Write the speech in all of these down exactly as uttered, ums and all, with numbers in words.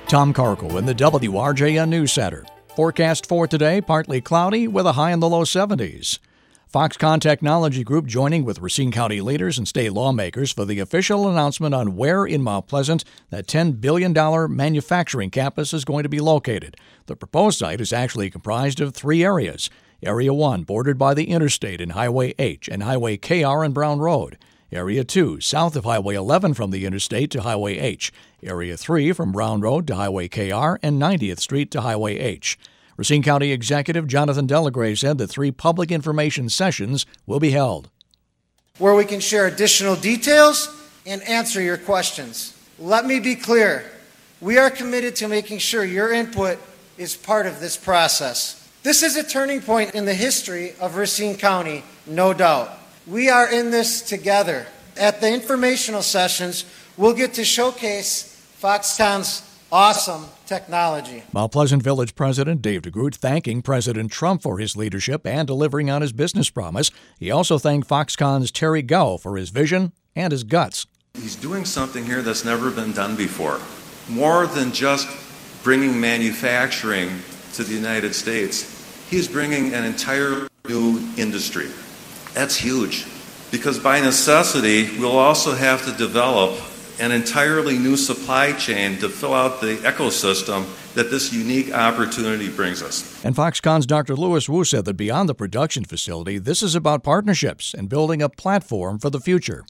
Tom Carco in the W R J N News Center. Forecast for today, partly cloudy with a high in the low seventies. Foxconn Technology Group joining with Racine County leaders and state lawmakers for the official announcement on where in Mount Pleasant that ten billion dollars manufacturing campus is going to be located. The proposed site is actually comprised of three areas. Area one, bordered by the interstate and Highway H and Highway K R and Brown Road. Area two, south of Highway eleven from the interstate to Highway H. Area three, from Brown Road to Highway K R and ninetieth Street to Highway H. Racine County Executive Jonathan Delagray said that three public information sessions will be held, where we can share additional details and answer your questions. Let me be clear. We are committed to making sure your input is part of this process. This is a turning point in the history of Racine County, no doubt. We are in this together. At the informational sessions, we'll get to showcase Foxconn's awesome technology. Mount Pleasant Village President Dave DeGroot thanking President Trump for his leadership and delivering on his business promise. He also thanked Foxconn's Terry Gao for his vision and his guts. He's doing something here that's never been done before. More than just bringing manufacturing to the United States, he's bringing an entire new industry. That's huge, because by necessity, we'll also have to develop an entirely new supply chain to fill out the ecosystem that this unique opportunity brings us. And Foxconn's Doctor Lewis Wu said that beyond the production facility, this is about partnerships and building a platform for the future.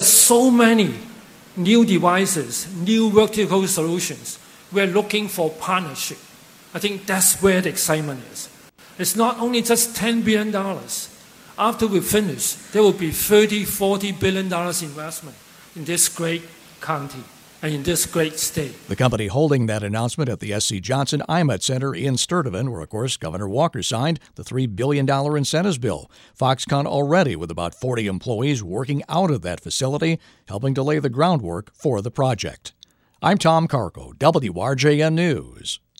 So many new devices, new vertical solutions. We're looking for partnership. I think that's where the excitement is. It's not only just ten billion dollars. After we finish, there will be thirty, forty billion dollars investment in this great county and in this great state. The company holding that announcement at the S C Johnson I M E T Center in Sturtevant, where, of course, Governor Walker signed the three billion dollars incentives bill. Foxconn already with about forty employees working out of that facility, helping to lay the groundwork for the project. I'm Tom Carco, W R J N News.